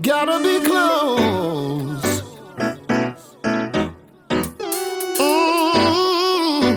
Gotta be close. Mm.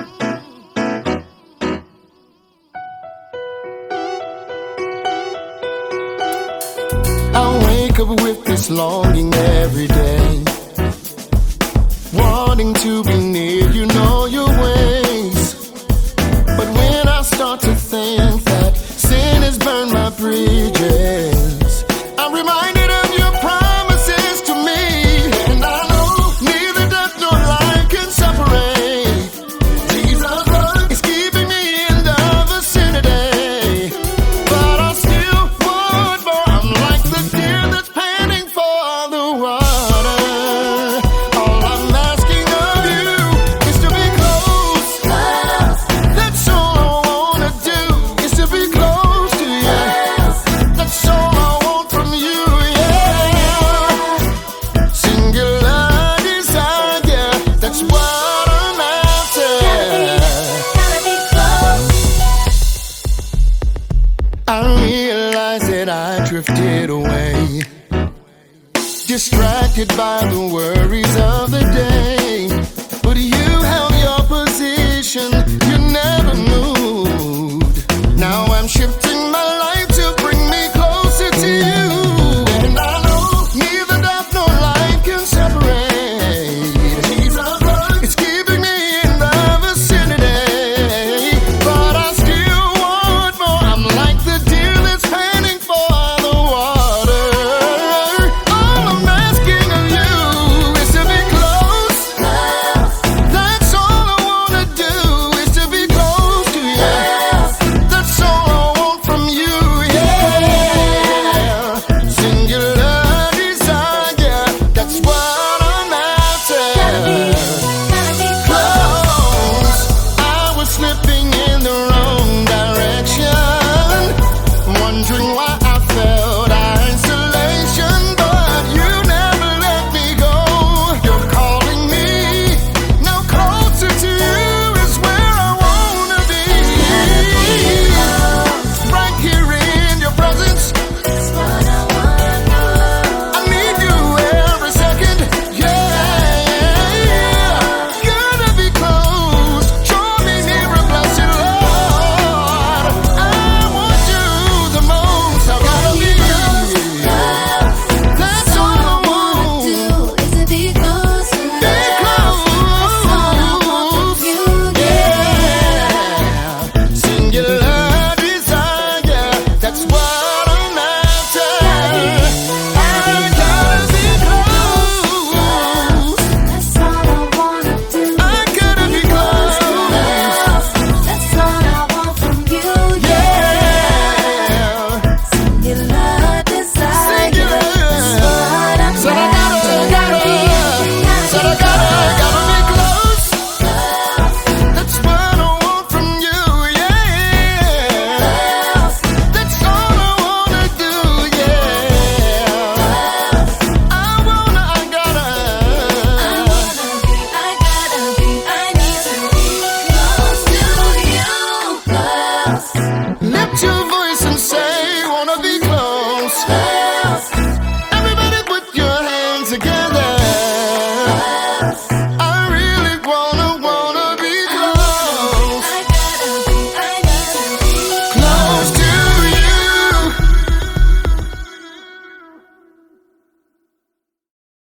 I wake up with this longing every day, wanting to be near you, know your ways. But when I start to think that sin has burned my bridges, I'm reminded of your promises to me. And I know neither death nor life can separate. Jesus' love is keeping me in the vicinity, but I still want more. I'm like the deer that's panting for the water. All I'm asking of you is to be close. That's all I wanna do, is to be close to you. That's all I want from you, yeah. Singular desire, yeah. That's what I'm after. Gotta be close. I realize that I drifted away, distracted by the worries of the day. But you held your position, you never moved. Now I'm shifting my life to bring me closer to you. And I know neither death nor life can separate. Jesus' love is keeping me in the vicinity, but I still want more. I'm like the deer that's panting for the water. All I'm asking of you is to be close. That's all I wanna do, is to be close to you. That's all I want from you, yeah. Singular desire, that's what I'm after. Gotta be close. Close. I was slipping in the wrong